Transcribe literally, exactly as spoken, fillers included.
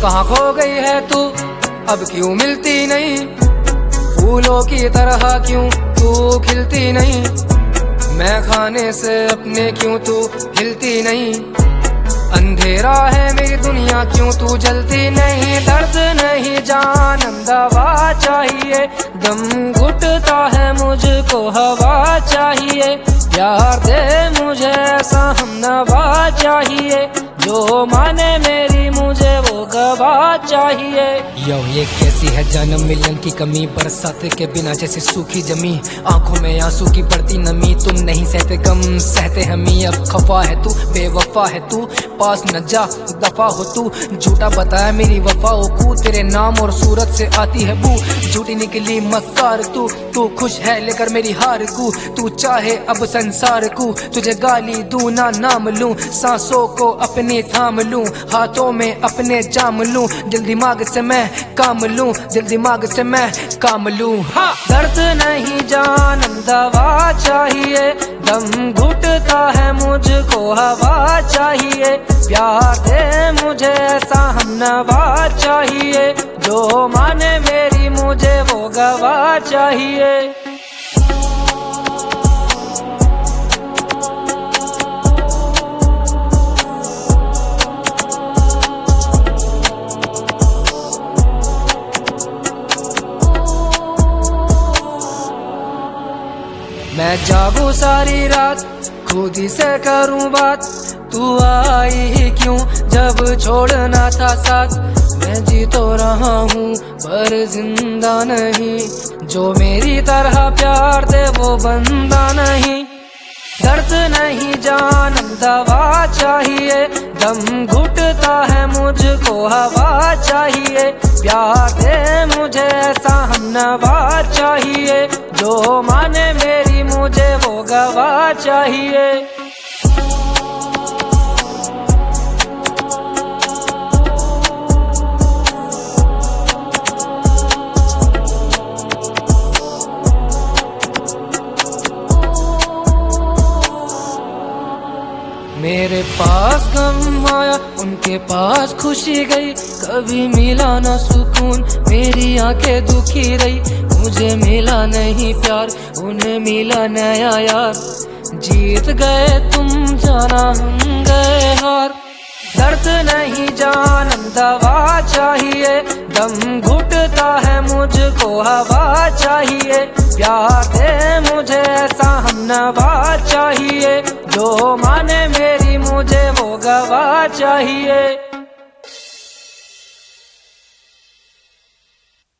कहाँ खो गई है तू, अब क्यों मिलती नहीं, फूलों की तरह क्यों तू खिलती नहीं, मैं खाने से अपने क्यों तू हिलती नहीं, अंधेरा है मेरी दुनिया क्यों तू जलती नहीं, दर्द नहीं जानम दवा चाहिए, दम घुटता है मुझको हवा चाहिए, प्यार दे मुझे ऐसा हमनवा चाहिए, जो माने मेरी मुझे वो गवा चाहिए। यो ये कैसी है जन्म मिलन की कमी, बरसात के बिना जैसे सूखी जमी, आंखों में आंसू की बढ़ती नमी, तुम नहीं सहते गम सहते हमी, अब खफा है तू बेवफा है तू, पास न जा दफा हो तू, झूठा बताया मेरी वफाओं को, तेरे नाम और सूरत से आती है बू, झूठी निकली मक्कार तू, तू खुश है लेकर मेरी हार को, तू चाहे अब संसार को, तुझे गाली दूं ना नाम लूं, सांसों को अपने थाम लूं, हाथों में अपने जाम लूं, दिल दिमाग से मैं काम लूं, दिल दिमाग से मैं काम लूं। हाँ। दर्द नहीं जानम दवा चाहिए, दम घुटता है मुझको हवा चाहिए, प्यार दे मुझे ऐसा हमनवा चाहिए, जो माने मेरी मुझे वो गवा चाहिए। मैं जागूं सारी रात खुद ही से करूं बात, तू आई ही क्यों जब छोड़ना था साथ, मैं जी तो रहा हूँ पर जिंदा नहीं, जो मेरी तरह प्यार दे वो बंदा नहीं, दर्द नहीं जानम दवा चाहिए, दम घुटता है मुझको हवा चाहिए, प्यार दे मुझे ऐसा हमनवा चाहिए, जो माने मेरी मुझे वो गवा चाहिए। मेरे पास गम आया उनके पास खुशी गई, कभी मिला ना सुकून मेरी आंखें दुखी रही, मुझे मिला नहीं प्यार उन्हें मिला नया यार, जीत गए तुम जाना हम गए हार, दर्द नहीं जानम दवा चाहिए, दम घुटता है मुझको हवा चाहिए, प्यार दे मुझे ऐसा हमनवा चाहिए, जो माने मेरी मुझे वो गवा चाहिए।